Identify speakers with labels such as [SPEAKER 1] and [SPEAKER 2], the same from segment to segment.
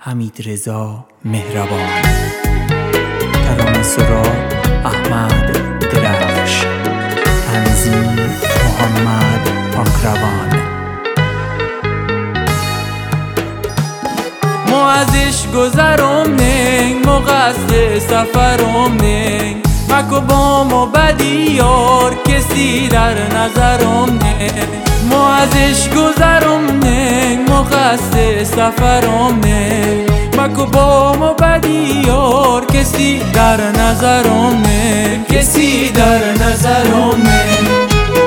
[SPEAKER 1] حمیدرضا مهربان. ترانه سرا احمد درخش. تنظیم محمد پاکروان.
[SPEAKER 2] مو ازش گذرم ننگ، مو قصد سفرم ننگ، مکو بامو بدی یار کسی در نظرم ننگ. مو ازش گذرم ننگ، مو قصد سفرم ننگ، مکو بامو بدی یار کسی در نظرم ننگ، کسی در نظرم ننگ.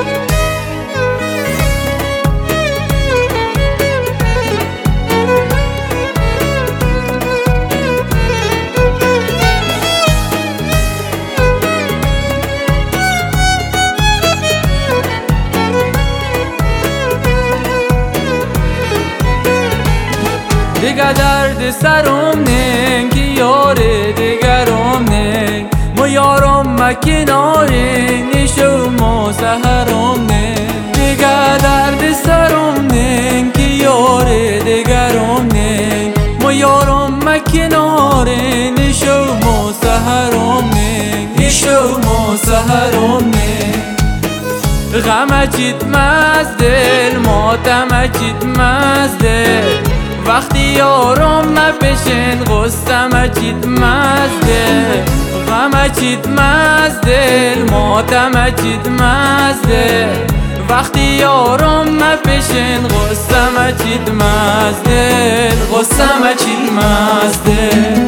[SPEAKER 2] دیگه درد سرم ننگ که یار دیگرم ننگ، ما یارم مکناره نشو ما سهرم ننگ. دیگه درد سرم ننگ که یار دیگرم ننگ، ما یارم مکناره نشو ما سهرم ننگ، نشو ما سهرم ننگ. غم چیت مز دل ماتم چیت مز دل، وقتی یارم نپشن غصم چیت مزده. غم چیت مزده ماتم چیت مزده، وقتی یارم نپشن غصم چیت مزده، غصم چیت مزده.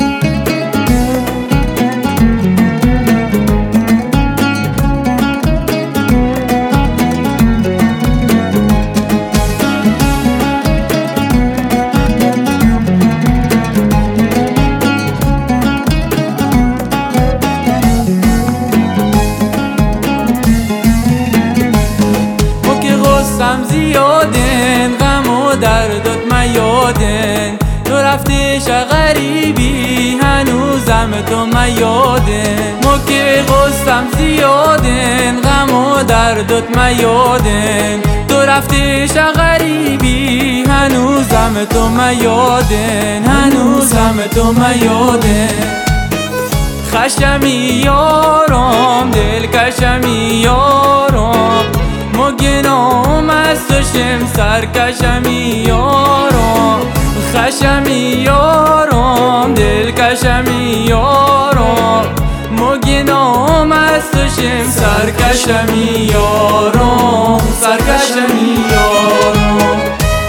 [SPEAKER 2] غصم زیادن غم و دردت میادن، تو رفتش غریبی هنوزم تو میادن. ما که غصم زیادن غم و دردت میادن، تو رفتش غریبی هنوزم تو میادن، هنوزم تو میادن. خشمی یارم دلکشمی یارم، مگنام از تو شم سرکشمی یارم. خشمی یارم دلکشمی یارم، مگنام از تو شم سرکشمی یارم، سرکشمی یارم.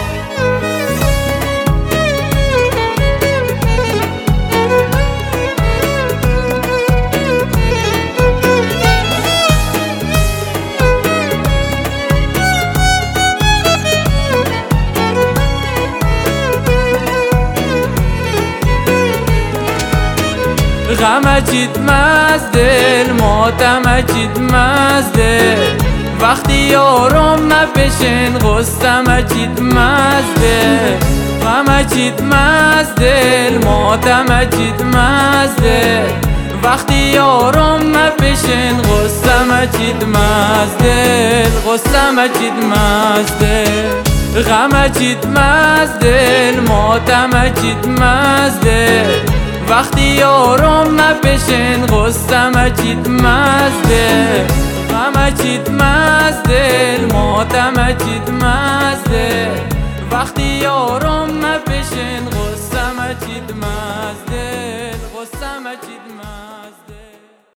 [SPEAKER 2] غم چیت مزده ماتم چیت مزده، وقتی یارم نپشن غصم چیت مزده. غم چیت مزده ماتم چیت مزده، وقتی یارم نپشن غصم چیت مزده، غصم چیت مزده. غم چیت مزده ماتم چیت مزده، وقتی یارم نپشن غصم چیت مزده. غم چیت مزده ماتم چیت مزده، وقتی یارم نپشن غصم چیت مزده، غصم چیت مزده.